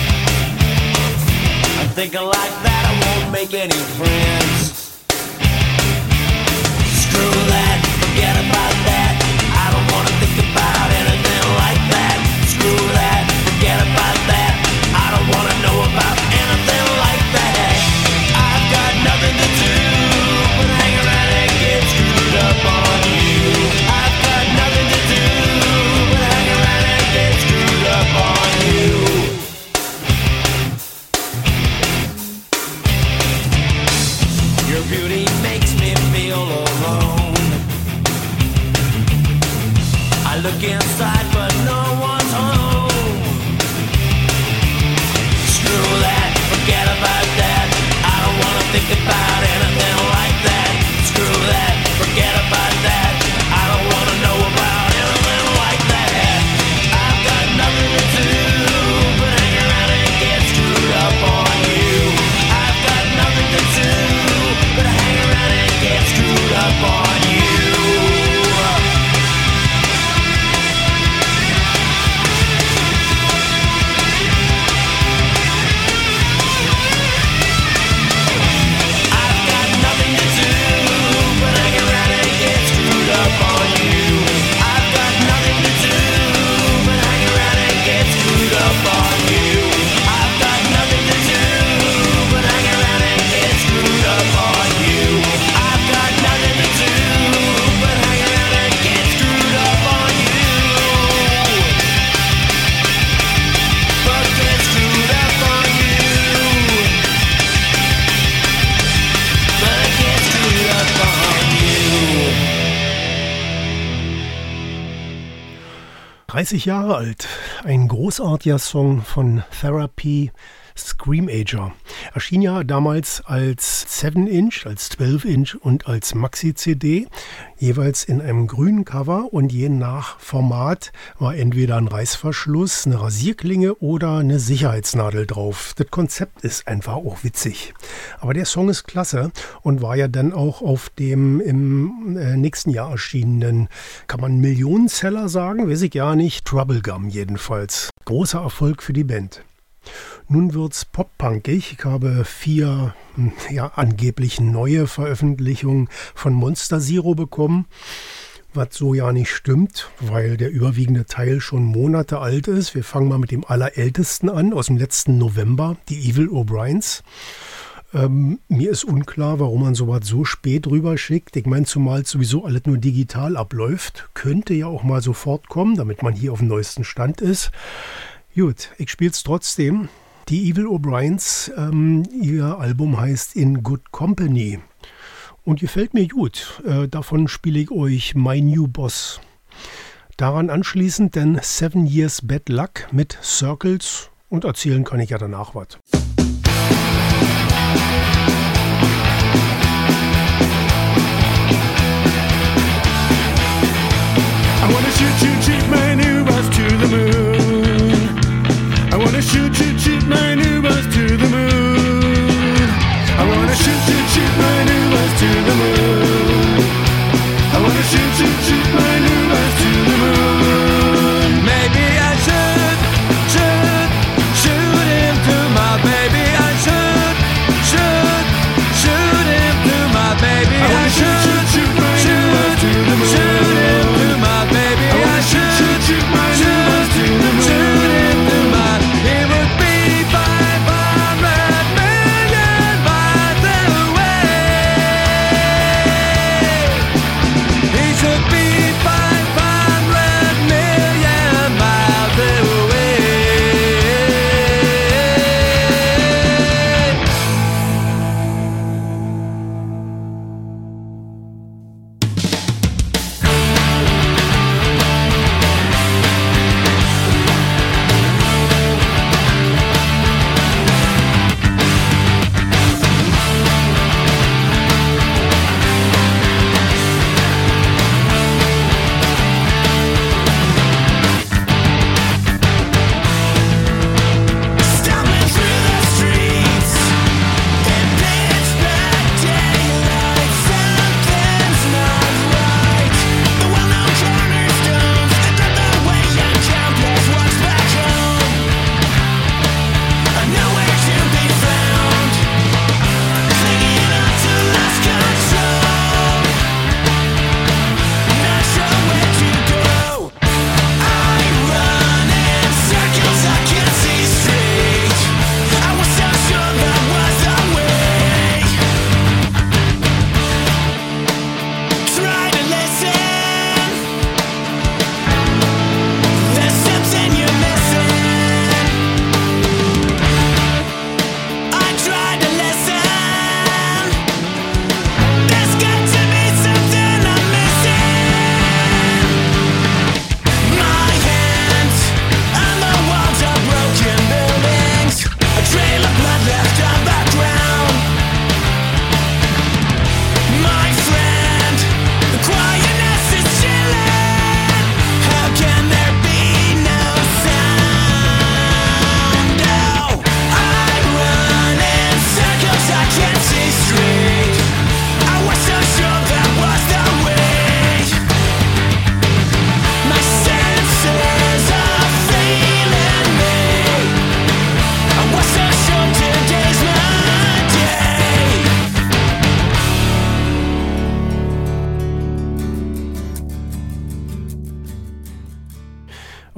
I'm thinking like that, I won't make any friends. Screw that, forget about that. I don't wanna think about anything like that. Screw that, forget about that. I don't wanna know about anything like that. I've got nothing to do but hang around and get screwed up on you. I've got nothing to do but hang around and get screwed up on you. Your beauty makes me feel alone. I look inside, but no one's home. Screw that, forget about that. I don't wanna think about anything like that. Screw that, forget about that. I don't wanna know about anything like that. I've got nothing to do but hang around and get screwed up on you. I've got nothing to do but hang around and get screwed up on you. Jahre alt. Ein großartiger Song von Therapy, Screamager. Erschien ja damals als 7-Inch, als 12-Inch und als Maxi-CD, jeweils in einem grünen Cover, und je nach Format war entweder ein Reißverschluss, eine Rasierklinge oder eine Sicherheitsnadel drauf. Das Konzept ist einfach auch witzig. Aber der Song ist klasse und war ja dann auch auf dem im nächsten Jahr erschienenen, kann man Millionenseller sagen, weiß ich ja nicht, Troublegum jedenfalls. Großer Erfolg für die Band. Nun wird's pop-punkig. Ich habe 4 angeblich neue Veröffentlichungen von Monster Zero bekommen, was so ja nicht stimmt, weil der überwiegende Teil schon Monate alt ist. Wir fangen mal mit dem allerältesten an, aus dem letzten November, die Evil O'Briens. Mir ist unklar, warum man sowas so spät rüber schickt. Ich meine, zumal sowieso alles nur digital abläuft. Könnte ja auch mal sofort kommen, damit man hier auf dem neuesten Stand ist. Gut, ich spiele es trotzdem. Die Evil O'Briens, ihr Album heißt In Good Company und gefällt mir gut. Davon spiele ich euch My New Boss. Daran anschließend dann 7 Years Bad Luck mit Circles, und erzählen kann ich ja danach was. I wanna shoot my new bus to the moon. I wanna shoot my new bus to the moon. I wanna shoot my new bus to the moon. I wanna shoot my new bus to the moon. Maybe I should shoot into my baby.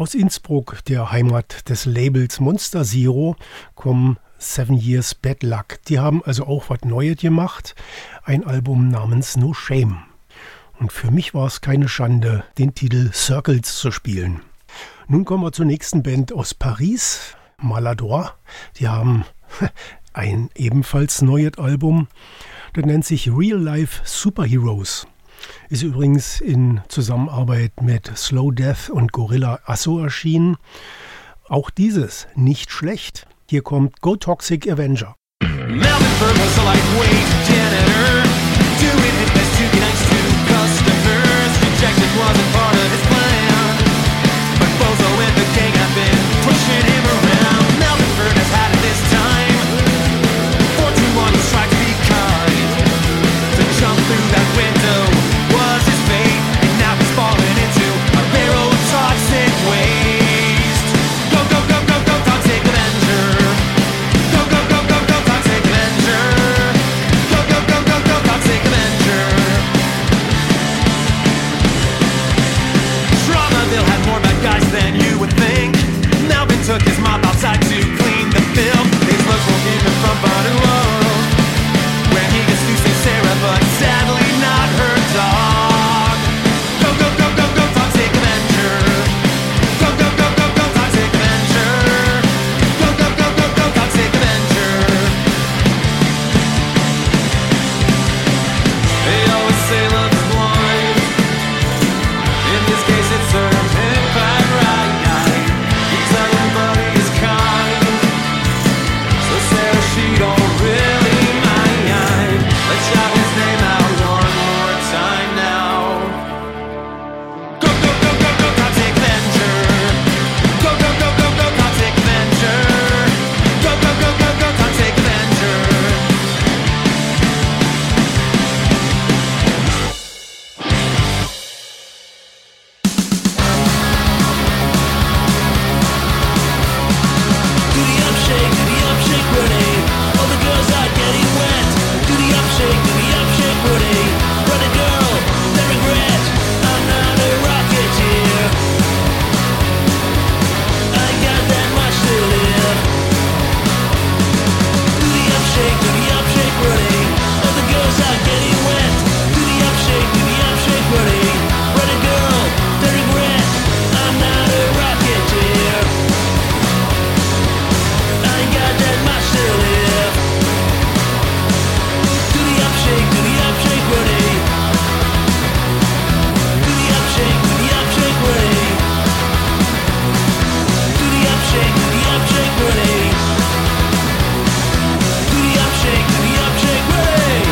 Aus Innsbruck, der Heimat des Labels Monster Zero, kommen 7 Years Bad Luck. Die haben also auch was Neues gemacht, ein Album namens No Shame. Und für mich war es keine Schande, den Titel Circles zu spielen. Nun kommen wir zur nächsten Band aus Paris, Malador. Die haben ein ebenfalls neues Album, das nennt sich Real Life Superheroes. Ist übrigens in Zusammenarbeit mit Slow Death und Gorilla Asso erschienen. Auch dieses nicht schlecht. Hier kommt Go Toxic Avenger. Melvin Ford was a lightweight janitor, doing his best to be nice to customers. Rejection wasn't part of his plan, but Bozo and the gang have been pushing him around. Melvin Ford has had it this time. For too long he's tried to be kind. To jump through that window was his fate, and now he's fallen into a barrel of toxic waste. Go, go, go, go, go, Toxic Avenger. Go, go, go, go, go, Toxic Avenger. Go, go, go, go, go, Toxic Avenger. Traumaville had more bad guys than you would think. Melvin took his mop outside to clean the filth. These looks will keep him from burning low. When he gets to see Sarah, but sadly not her dog. Go, go, go, go, go, Toxic Avenger. Go, go, go, go, go, Toxic Avenger. Go, go, go, go, go, Toxic Avenger. They always say love is blind. In this case it served him bad right. He's everybody is kind. So Sarah, she don't really mind. Let's shout his name out one more time now. Go, go, go, go, go, Toxic Avenger. Go, go, go, go, go, Toxic Avenger. Go, go, go, go, go, Toxic Avenger. Do the up shake, Woody. All the girls are getting wet. Do the up shake, Woody. Run a girl, no regret. I'm not a rocketeer. I got that much to live. Do the up shake, Woody. All the girls are getting wet. Do the up shake, Woody. Run a girl, no regret. I'm not a rocketeer. I got that much to live. Do the up shake, Woody. Do the up shake, Woody. Do the up shake, Woody. Do the up shake, Woody.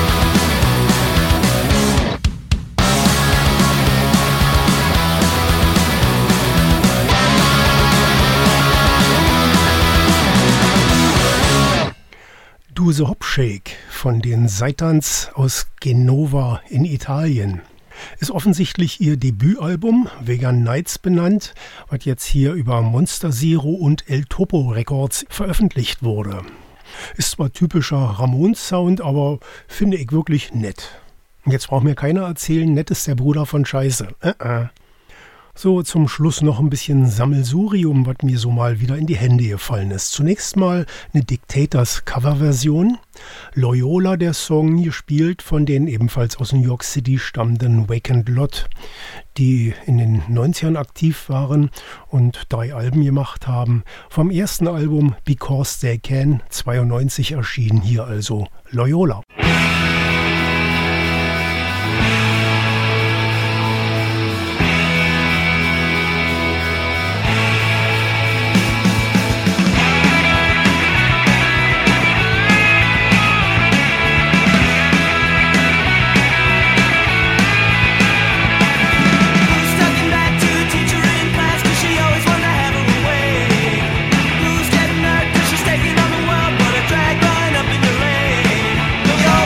Duse Hopshake von den Saitans aus Genova in Italien. Ist offensichtlich ihr Debütalbum, Vegan Nights benannt, was jetzt hier über Monster Zero und El Topo Records veröffentlicht wurde. Ist zwar typischer Ramones-Sound, aber finde ich wirklich nett. Und jetzt braucht mir keiner erzählen, nett ist der Bruder von Scheiße. So, zum Schluss noch ein bisschen Sammelsurium, was mir so mal wieder in die Hände gefallen ist. Zunächst mal eine Dictators Coverversion. Loyola, der Song, gespielt von den ebenfalls aus New York City stammenden Vacant Lot, die in den 90ern aktiv waren und 3 Alben gemacht haben. Vom ersten Album Because They Can, 92 erschienen, hier also Loyola. Who's getting hurt 'cause she's taking on the world, but a drag going up in the rain.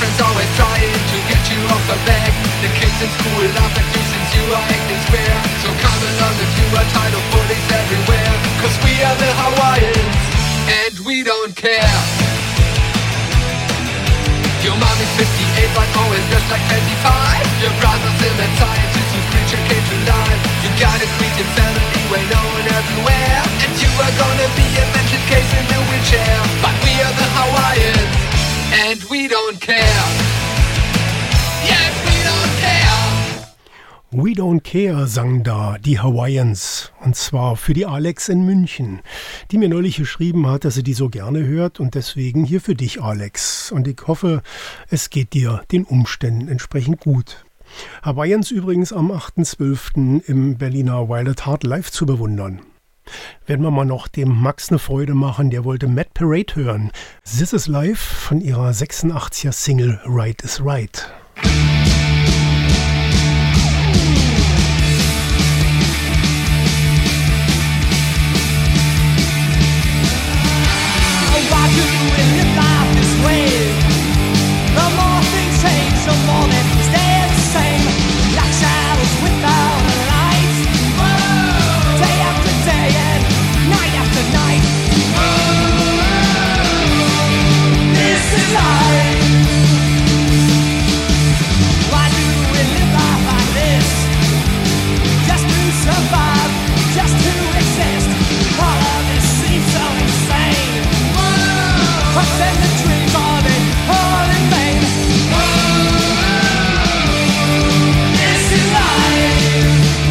friends always trying to get you off the back. The kids in school laugh at you since you are acting square. So come along if you are tired of bullies everywhere. Cause we are the Hawaiians, and we don't care. Your mom is 58 but always dressed like 25. Your brother's in that scientist whose creature came to life. You got a Cretan family well known everywhere. And you are gonna be a mental case in the wheelchair. But we are the Hawaiians, and we don't care. Yes, we don't care. We Don't Care sang da die Hawaiians, und zwar für die Alex in München, die mir neulich geschrieben hat, dass sie die so gerne hört, und deswegen hier für dich, Alex. Und ich hoffe, es geht dir den Umständen entsprechend gut. Hawaiians übrigens am 8.12. im Berliner Wild Heart live zu bewundern. Werden wir mal noch dem Max eine Freude machen, der wollte Mad Parade hören. This is live von ihrer 86er Single Right is Right. Why do we live life this way? The more things change, the more they stay the same. Like shadows without a light. Day after day and night after night. This is life. Why do we live life like this? Just to survive, just to exist. All of this seems so insane. But then the dreams are they all in vain. This is life.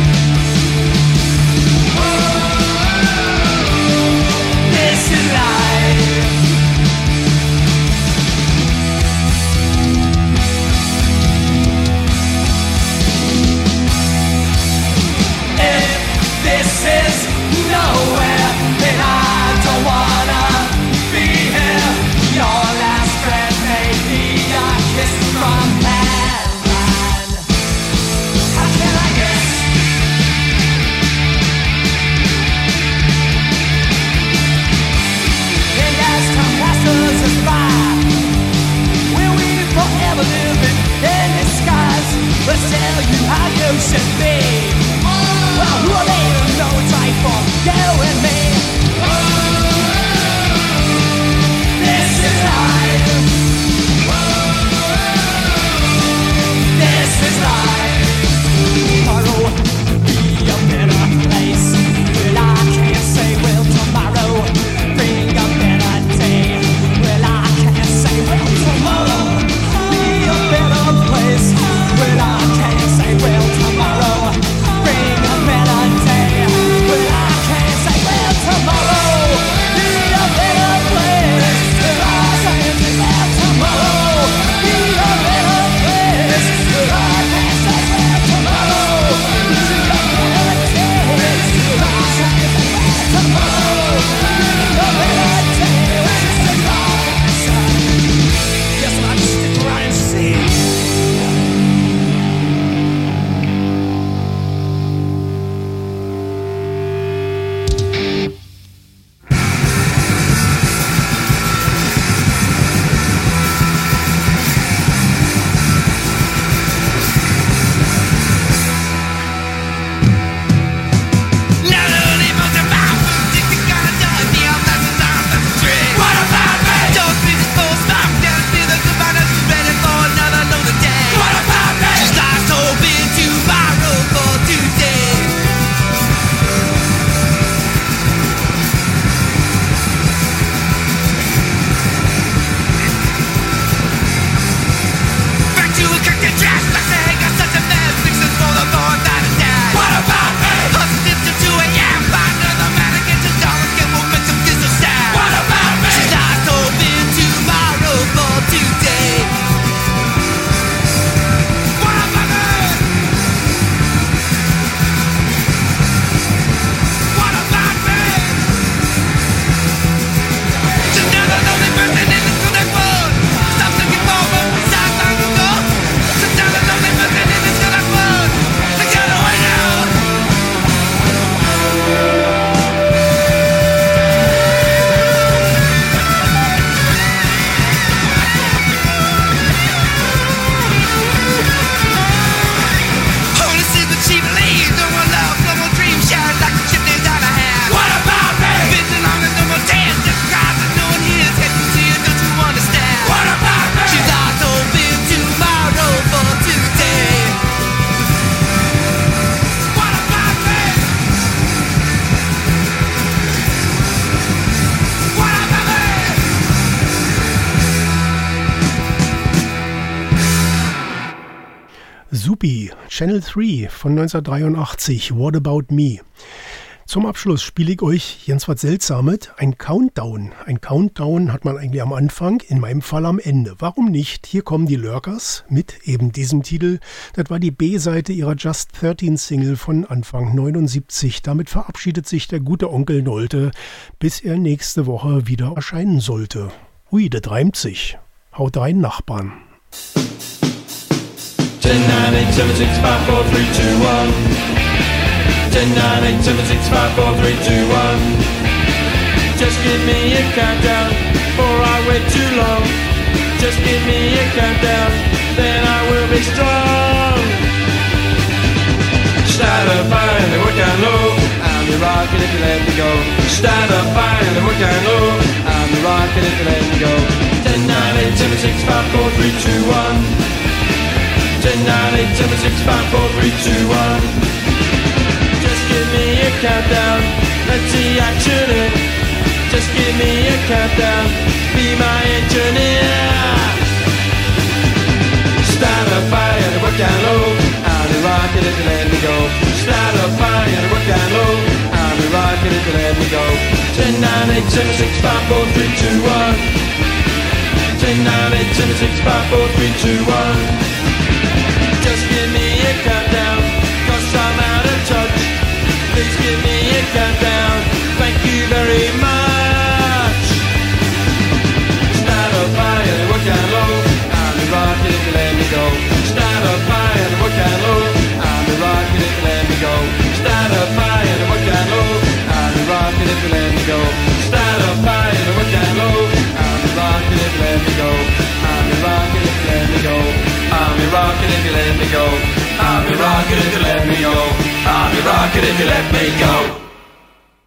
This is life. If this is nowhere, then I don't wanna be here. Your last breath may be a kiss from heaven. How can I guess? And as time passes us by, will we forever live in disguise? Let's tell you how you should be. Well, who are they to know it's right for you and me? This is life. This is life. Tomorrow will be a better place. Well, I can't say, well, tomorrow bring a better day. Well, I can't say, well, tomorrow be a better place. Well, I can't say, well, tomorrow bring a better day. Well, I can't say, well, tomorrow Supi, Channel 3 von 1983, What About Me. Zum Abschluss spiele ich euch ganz was Seltsames, ein Countdown. Ein Countdown hat man eigentlich am Anfang, in meinem Fall am Ende. Warum nicht? Hier kommen die Lurkers mit eben diesem Titel. Das war die B-Seite ihrer Just 13 Single von Anfang 79. Damit verabschiedet sich der gute Onkel Nolte, bis er nächste Woche wieder erscheinen sollte. Ui, das reimt sich. Haut rein, Nachbarn. 10, 9, 8, 7, 6, 5, 4, 3, 2, 1. 10, 9, 8, 7, 6, 5, 4, 3, 2, 1. Just give me a countdown, or I wait too long. Just give me a countdown, then I will be strong. Start up high and work down low, I'm your rocket if you let me go. Start up high and work down low, I'm your rocket if you let me go. 10, 9, 8, 7, 6, 5, 4, 3, 2, 1. 10, 9, 8, 7, 6, 5, 4, 3, 2, 1. Just give me a countdown, let's see action it. Just give me a countdown, be my engineer. Start up high and work down low, I'll be rocking if you let me go. Start up high and work down low, I'll be rocking if you let me go. 10, 9, 8, 7, 6, 5, 4, 3, 2, 1. 10, 9, 8, 7, 6, 5, 4, 3, 2, 1. Just give me a countdown, cause I'm out of touch. Please give me a countdown, thank you very much. Start up high and work down low, I'll be rocking if you let me go. Start up high and work down low, I'll be rocking if you let me go. Start up high and work down low, I'll be rocking if you let me go. Start up high and work down low, I'll be rocking if you let me go. I'll be rocking if you let me go. I'll be rocking if you let me go. I'll be rocking if you let me go. I'll be rocking if you let me go.